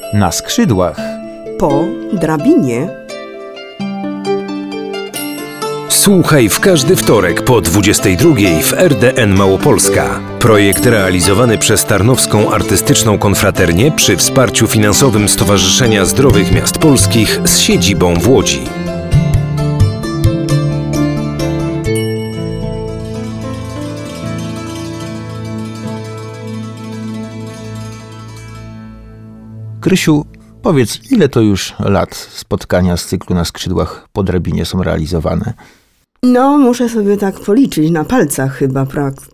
Na skrzydłach. Po drabinie. Słuchaj w każdy wtorek po 22:00 w RDN Małopolska. Projekt realizowany przez Tarnowską Artystyczną Konfraternię przy wsparciu finansowym Stowarzyszenia Zdrowych Miast Polskich z siedzibą w Łodzi. Krysiu, powiedz, ile to już lat spotkania z cyklu Na skrzydłach po drabinie są realizowane? No, muszę sobie tak policzyć na palcach chyba.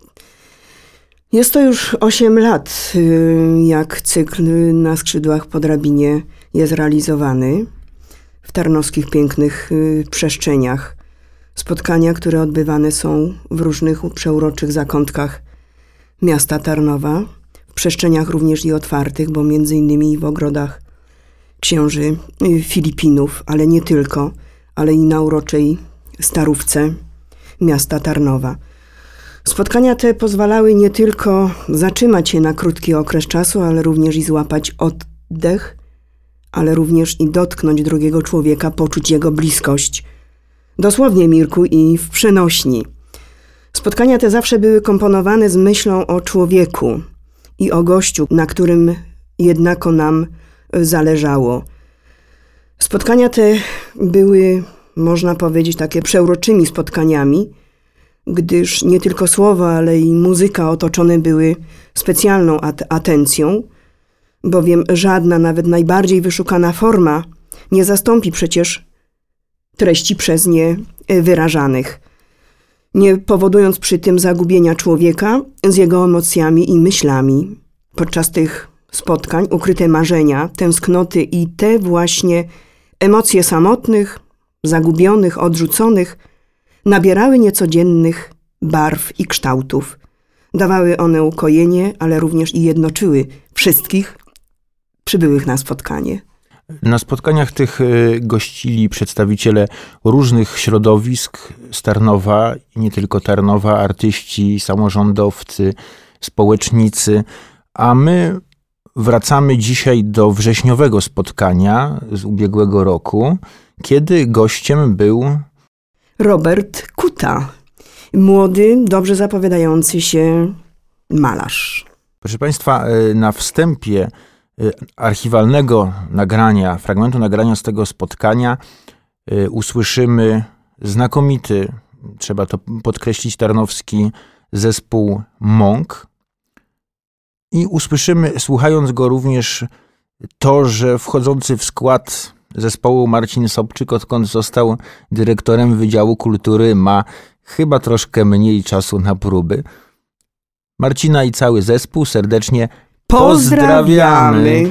Jest to już 8 lat, jak cykl Na skrzydłach po drabinie jest realizowany w tarnowskich pięknych przestrzeniach. Spotkania, które odbywane są w różnych przeuroczych zakątkach miasta Tarnowa, w przestrzeniach również i otwartych, bo między innymi w ogrodach księży Filipinów, ale nie tylko, ale i na uroczej Starówce miasta Tarnowa. Spotkania te pozwalały nie tylko zatrzymać się na krótki okres czasu, ale również i złapać oddech, ale również i dotknąć drugiego człowieka, poczuć jego bliskość. Dosłownie, Mirku, i w przenośni. Spotkania te zawsze były komponowane z myślą o człowieku i o gościu, na którym jednako nam zależało. Spotkania te były, można powiedzieć, takie przeuroczymi spotkaniami, gdyż nie tylko słowa, ale i muzyka otoczone były specjalną atencją, bowiem żadna, nawet najbardziej wyszukana forma nie zastąpi przecież treści przez nie wyrażanych, nie powodując przy tym zagubienia człowieka z jego emocjami i myślami. Podczas tych spotkań ukryte marzenia, tęsknoty i te właśnie emocje samotnych, zagubionych, odrzuconych nabierały niecodziennych barw i kształtów. Dawały one ukojenie, ale również i jednoczyły wszystkich przybyłych na spotkanie. Na spotkaniach tych gościli przedstawiciele różnych środowisk z Tarnowa i nie tylko Tarnowa, artyści, samorządowcy, społecznicy, a my wracamy dzisiaj do wrześniowego spotkania z ubiegłego roku, kiedy gościem był Robert Kuta, młody, dobrze zapowiadający się malarz. Proszę Państwa, na wstępie archiwalnego nagrania, fragmentu nagrania z tego spotkania usłyszymy znakomity, trzeba to podkreślić, tarnowski zespół Monk i usłyszymy, słuchając go, również to, że wchodzący w skład zespołu Marcin Sobczyk, odkąd został dyrektorem Wydziału Kultury, ma chyba troszkę mniej czasu na próby. Marcina i cały zespół serdecznie pozdrawiamy.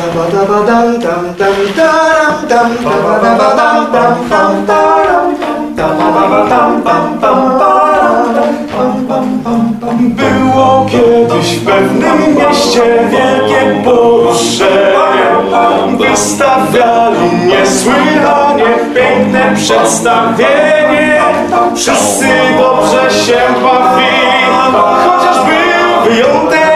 Było kiedyś w pewnym mieście wielkie poruszenie. Wystawiali niesłychanie piękne przedstawienie. Wszyscy dobrze się bawili, chociaż był wyjątek.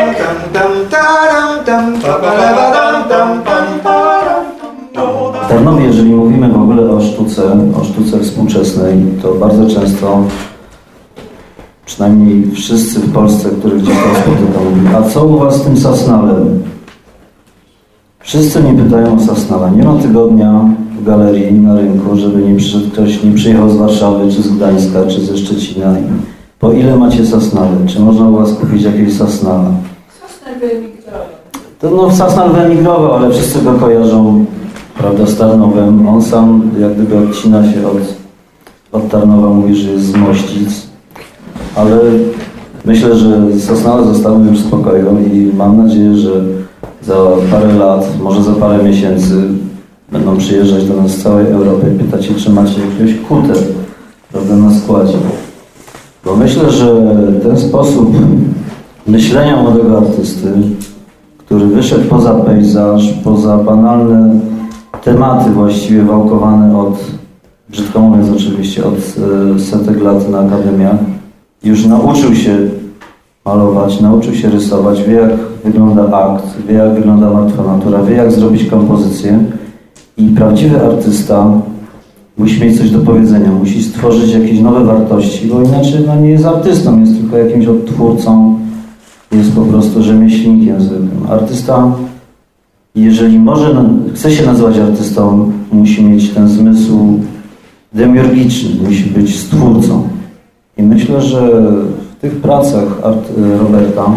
W Tarnowie, jeżeli mówimy w ogóle o sztuce współczesnej, to bardzo często, przynajmniej wszyscy w Polsce, których gdzieś tam spotykam, mówią: a co u was z tym Sasnalem? Wszyscy mnie pytają o Sasnala. Nie ma tygodnia w galerii, na rynku, żeby nie przyszedł ktoś, nie przyjechał z Warszawy, czy z Gdańska, czy ze Szczecina. Po ile macie Sasnale? Czy można u was kupić jakieś Sasnala? Sasnal wyemigrował. To Sasnal wyemigrował, ale wszyscy go kojarzą, prawda, z Tarnowem. On sam jak gdyby odcina się od Tarnowa, mówi, że jest z Mościc. Ale myślę, że Sasnale zostały już w spokoju i mam nadzieję, że za parę lat, może za parę miesięcy będą przyjeżdżać do nas z całej Europy i pytać się, czy macie jakiegoś Kutę, prawda, na składzie. Bo myślę, że ten sposób myślenia młodego artysty, który wyszedł poza pejzaż, poza banalne tematy właściwie wałkowane od, brzydko mówiąc oczywiście, od setek lat na akademiach, już nauczył się malować, nauczył się rysować, wie jak wygląda akt, wie jak wygląda martwa natura, wie jak zrobić kompozycję. I prawdziwy artysta musi mieć coś do powiedzenia, musi stworzyć jakieś nowe wartości, bo inaczej nie jest artystą, jest tylko jakimś odtwórcą, jest po prostu rzemieślnikiem zwykłym. Artysta, jeżeli chce się nazywać artystą, musi mieć ten zmysł demiurgiczny, musi być stwórcą. I myślę, że w tych pracach Roberta,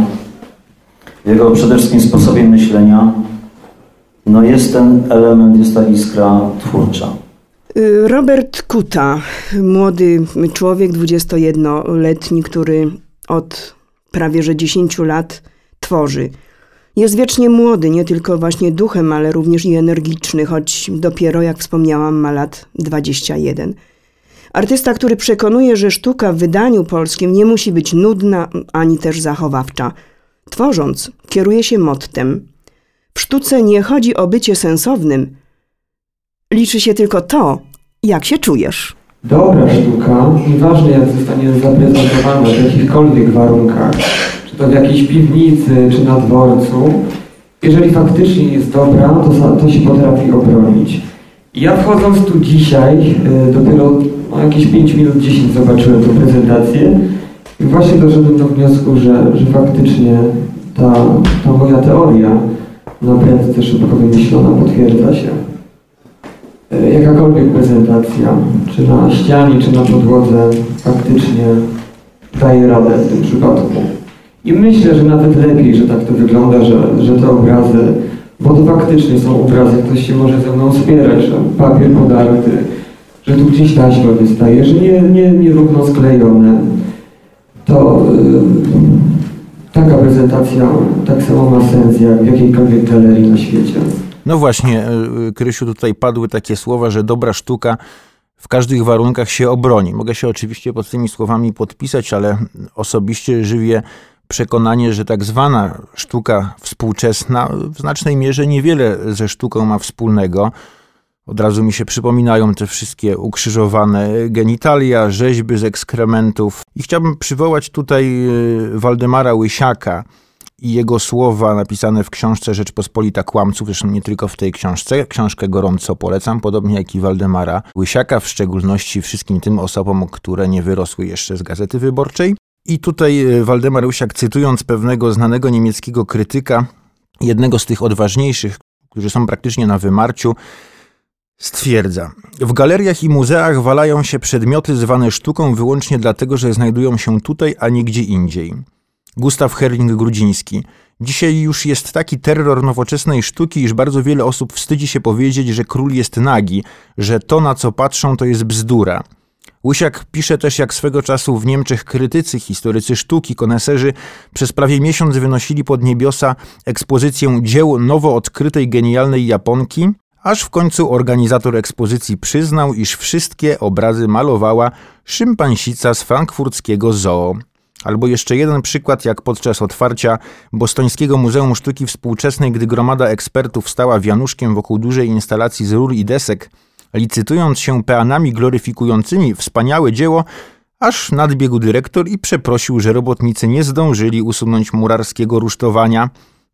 w jego przede wszystkim sposobie myślenia, jest ten element, jest ta iskra twórcza. Robert Kuta, młody człowiek, 21-letni, który od prawie że 10 lat tworzy. Jest wiecznie młody, nie tylko właśnie duchem, ale również i energiczny, choć dopiero, jak wspomniałam, ma lat 21. Artysta, który przekonuje, że sztuka w wydaniu polskim nie musi być nudna, ani też zachowawcza. Tworząc, kieruje się mottem: w sztuce nie chodzi o bycie sensownym, liczy się tylko to, jak się czujesz. Dobra sztuka, nieważne jak zostanie zaprezentowana w jakichkolwiek warunkach, czy to w jakiejś piwnicy, czy na dworcu, jeżeli faktycznie jest dobra, to się potrafi obronić. I ja wchodząc tu dzisiaj, dopiero jakieś 5 minut 10 zobaczyłem tę prezentację i właśnie doszedłem do wniosku, że faktycznie ta moja teoria, naprawdę szybko wymyślona, potwierdza się. Jakakolwiek prezentacja, czy na ścianie, czy na podłodze, faktycznie daje radę w tym przypadku. I myślę, że nawet lepiej, że tak to wygląda, że te obrazy, bo to faktycznie są obrazy, ktoś się może ze mną spierać, że papier podarty, że tu gdzieś taśma wystaje, że nie równo sklejone. To taka prezentacja tak samo ma sens jak w jakiejkolwiek galerii na świecie. No właśnie, Krysiu, tutaj padły takie słowa, że dobra sztuka w każdych warunkach się obroni. Mogę się oczywiście pod tymi słowami podpisać, ale osobiście żywię przekonanie, że tak zwana sztuka współczesna w znacznej mierze niewiele ze sztuką ma wspólnego. Od razu mi się przypominają te wszystkie ukrzyżowane genitalia, rzeźby z ekskrementów. I chciałbym przywołać tutaj Waldemara Łysiaka i jego słowa napisane w książce Rzeczpospolita Kłamców, zresztą nie tylko w tej książce. Książkę gorąco polecam, podobnie jak i Waldemara Łysiaka, w szczególności wszystkim tym osobom, które nie wyrosły jeszcze z Gazety Wyborczej. I tutaj Waldemar Łysiak, cytując pewnego znanego niemieckiego krytyka, jednego z tych odważniejszych, którzy są praktycznie na wymarciu, stwierdza: w galeriach i muzeach walają się przedmioty zwane sztuką wyłącznie dlatego, że znajdują się tutaj, a nie gdzie indziej. Gustaw Herling-Grudziński. Dzisiaj już jest taki terror nowoczesnej sztuki, iż bardzo wiele osób wstydzi się powiedzieć, że król jest nagi, że to, na co patrzą, to jest bzdura. Łysiak pisze też, jak swego czasu w Niemczech krytycy, historycy sztuki, koneserzy przez prawie miesiąc wynosili pod niebiosa ekspozycję dzieł nowo odkrytej genialnej Japonki, aż w końcu organizator ekspozycji przyznał, iż wszystkie obrazy malowała szympansica z frankfurckiego zoo. Albo jeszcze jeden przykład, jak podczas otwarcia Bostońskiego Muzeum Sztuki Współczesnej, gdy gromada ekspertów stała wianuszkiem wokół dużej instalacji z rur i desek, licytując się peanami gloryfikującymi wspaniałe dzieło, aż nadbiegł dyrektor i przeprosił, że robotnicy nie zdążyli usunąć murarskiego rusztowania.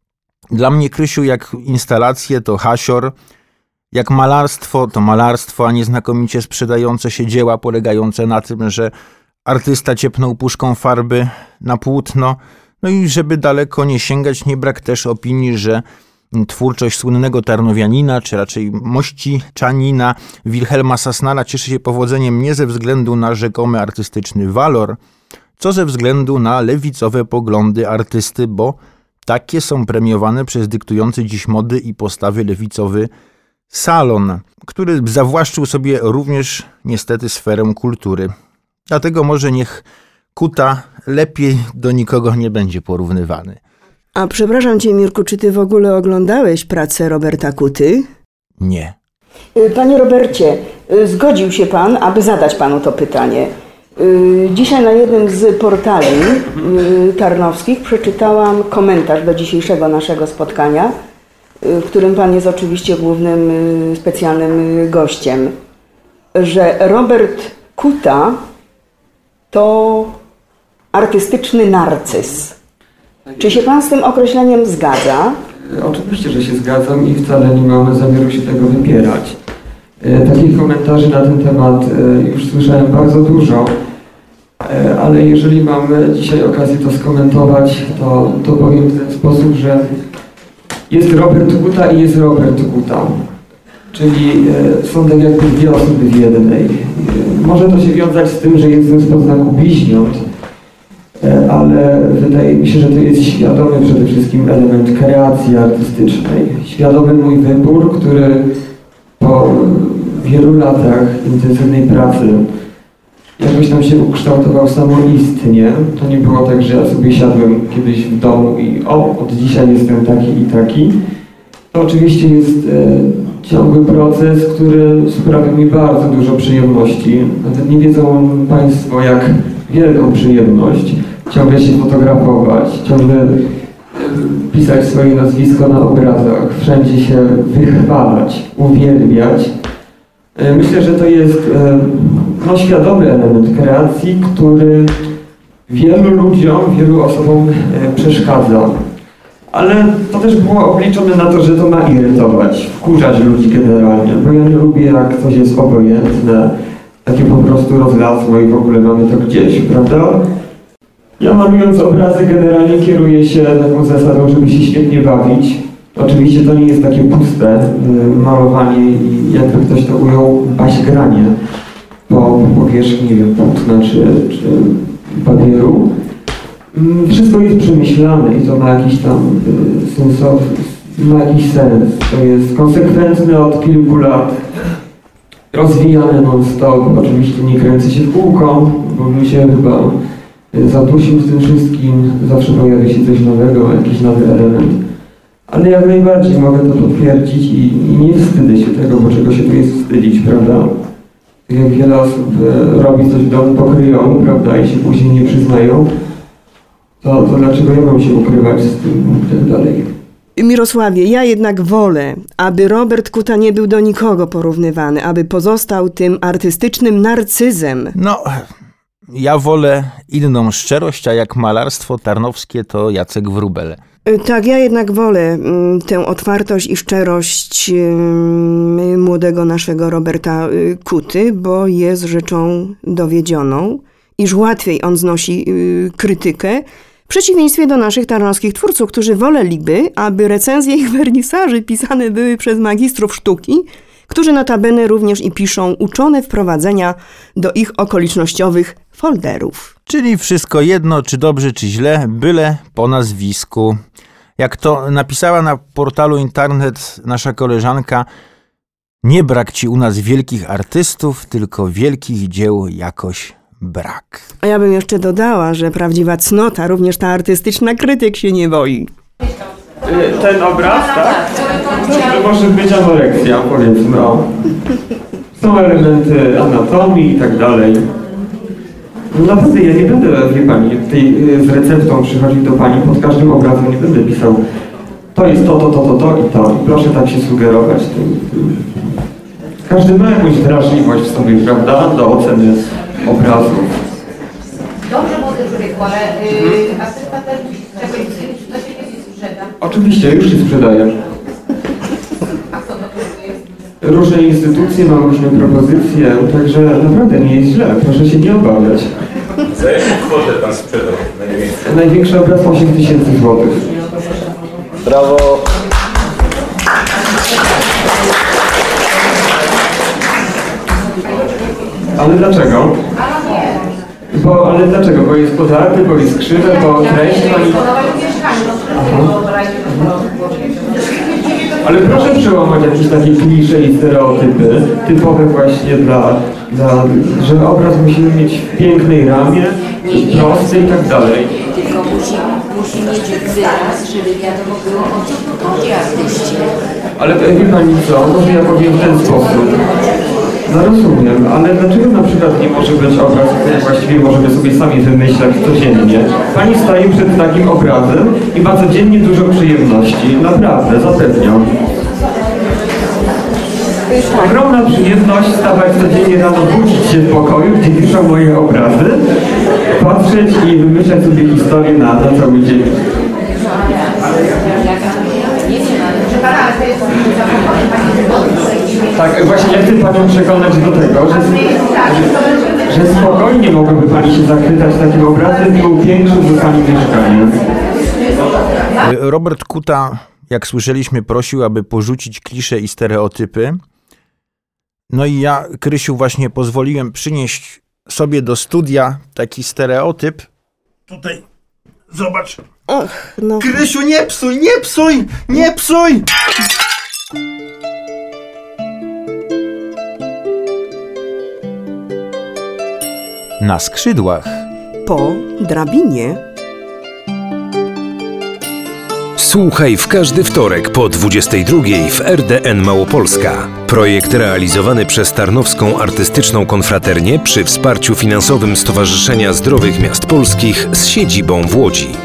Dla mnie, Krysiu, jak instalacje to hasior, jak malarstwo to malarstwo, a nie znakomicie sprzedające się dzieła polegające na tym, że artysta ciepnął puszką farby na płótno. No i żeby daleko nie sięgać, nie brak też opinii, że twórczość słynnego tarnowianina, czy raczej mościczanina Wilhelma Sasnala cieszy się powodzeniem nie ze względu na rzekomy artystyczny walor, co ze względu na lewicowe poglądy artysty, bo takie są premiowane przez dyktujący dziś mody i postawy lewicowy salon, który zawłaszczył sobie również niestety sferę kultury. Dlatego może niech Kuta lepiej do nikogo nie będzie porównywany. A przepraszam cię, Mirku, czy ty w ogóle oglądałeś pracę Roberta Kuty? Nie. Panie Robercie, zgodził się pan, aby zadać panu to pytanie. Dzisiaj na jednym z portali tarnowskich przeczytałam komentarz do dzisiejszego naszego spotkania, w którym pan jest oczywiście głównym specjalnym gościem, że Robert Kuta to artystyczny narcyz. Czy się pan z tym określeniem zgadza? Oczywiście, że się zgadzam i wcale nie mamy zamiaru się tego wypierać. Takich komentarzy na ten temat już słyszałem bardzo dużo, ale jeżeli mamy dzisiaj okazję to skomentować, to powiem w ten sposób, że jest Robert Guta i jest Robert Guta. Czyli są tak jakby dwie osoby w jednej. Może to się wiązać z tym, że jestem z podznaku bliźniąt, ale wydaje mi się, że to jest świadomy przede wszystkim element kreacji artystycznej. Świadomy mój wybór, który po wielu latach intensywnej pracy jakoś tam się ukształtował samoistnie. To nie było tak, że ja sobie siadłem kiedyś w domu i od dzisiaj jestem taki i taki. To oczywiście jest ciągły proces, który sprawia mi bardzo dużo przyjemności. Nawet nie wiedzą Państwo, jak wielką przyjemność ciągle się fotografować, ciągle pisać swoje nazwisko na obrazach, wszędzie się wychwalać, uwielbiać. Myślę, że to jest świadomy element kreacji, który wielu ludziom, wielu osobom przeszkadza. Ale to też było obliczone na to, że to ma irytować, wkurzać ludzi generalnie, bo ja nie lubię, jak coś jest obojętne, takie po prostu rozlasło i w ogóle mamy to gdzieś, prawda? Ja malując obrazy generalnie kieruję się taką zasadą, żeby się świetnie bawić. Oczywiście to nie jest takie puste malowanie i jakby ktoś to ujął, baśgranie po powierzchni, nie wiem, płótna czy papieru. Wszystko jest przemyślane i to ma jakiś tam ma jakiś sens. To jest konsekwentne od kilku lat, rozwijane non-stop. Oczywiście nie kręcę się w kółko, bo bym się chyba zadusił w tym wszystkim. Zawsze pojawi się coś nowego, jakiś nowy element. Ale jak najbardziej mogę to potwierdzić i nie wstydzę się tego, bo czego się tu jest wstydzić, prawda? Tak jak wiele osób robi coś w domu pokryją, prawda, i się później nie przyznają, to dlaczego ja mam się ukrywać z tym dalej? Mirosławie, ja jednak wolę, aby Robert Guta nie był do nikogo porównywany, aby pozostał tym artystycznym narcyzem. No, ja wolę inną szczerość, a jak malarstwo tarnowskie to Jacek Wróbel. Tak, ja jednak wolę tę otwartość i szczerość młodego naszego Roberta Guty, bo jest rzeczą dowiedzioną, iż łatwiej on znosi krytykę, w przeciwieństwie do naszych tarnowskich twórców, którzy woleliby, aby recenzje ich wernisaży pisane były przez magistrów sztuki, którzy notabene również i piszą uczone wprowadzenia do ich okolicznościowych folderów. Czyli wszystko jedno, czy dobrze, czy źle, byle po nazwisku. Jak to napisała na portalu internet nasza koleżanka, nie brak ci u nas wielkich artystów, tylko wielkich dzieł jakoś brak. A ja bym jeszcze dodała, że prawdziwa cnota, również ta artystyczna, krytyk się nie boi. Ten obraz, tak? To może być anoreksja, powiedzmy, o. Są elementy anatomii i tak dalej. No naprawdę ja nie będę, wie pani, z receptą przychodził do pani, pod każdym obrazem nie będę pisał to jest to i to. I proszę tak się sugerować. Każdy ma jakąś wrażliwość w sobie, prawda, do oceny obrazów. Dobrze, młody człowieku, ale artysta też musi czegoś wstydzić, czy to się kiedyś sprzeda? Oczywiście, już się sprzedaje. A kto to jest? Różne instytucje mają różne propozycje, także naprawdę nie jest źle, proszę się nie obawiać. Za jaką kwotę pan sprzedał największy? Największy obraz 8000 zł. Brawo! Ale dlaczego? Ale dlaczego? Bo jest pożarty, bo jest krzywe, bo treść pani... Ale proszę przełamać jakieś takie klisze i stereotypy, typowe właśnie że obraz musimy mieć w pięknej ramie, prosty i tak dalej. Tylko musi mieć wyraz, żeby wiadomo było, o co tu chodzi artyście. Ale wie pani co, może ja powiem w ten sposób. No rozumiem, ale dlaczego na przykład nie może być obraz, który właściwie możemy sobie sami wymyślać codziennie? Pani staje przed takim obrazem i ma codziennie dużo przyjemności. Naprawdę, zapewniam. Ogromna przyjemność stawać codziennie rano, budzić się w pokoju, gdzie piszą moje obrazy, patrzeć i wymyślać sobie historię na cały dzień. ale to jest zaproponowanie pani do Tak, właśnie ja chcę Panią przekonać do tego, że spokojnie mogłaby Pani się zachwycać takim obrazem i upiększyć do Pani mieszkanie. Robert Kuta, jak słyszeliśmy, prosił, aby porzucić klisze i stereotypy. No i ja, Krysiu, właśnie pozwoliłem przynieść sobie do studia taki stereotyp. Tutaj, zobacz. Och, no. Krysiu, nie psuj, nie psuj, nie psuj! Na skrzydłach. Po drabinie. Słuchaj w każdy wtorek po 22 w RDN Małopolska. Projekt realizowany przez Tarnowską Artystyczną Konfraternię przy wsparciu finansowym Stowarzyszenia Zdrowych Miast Polskich z siedzibą w Łodzi.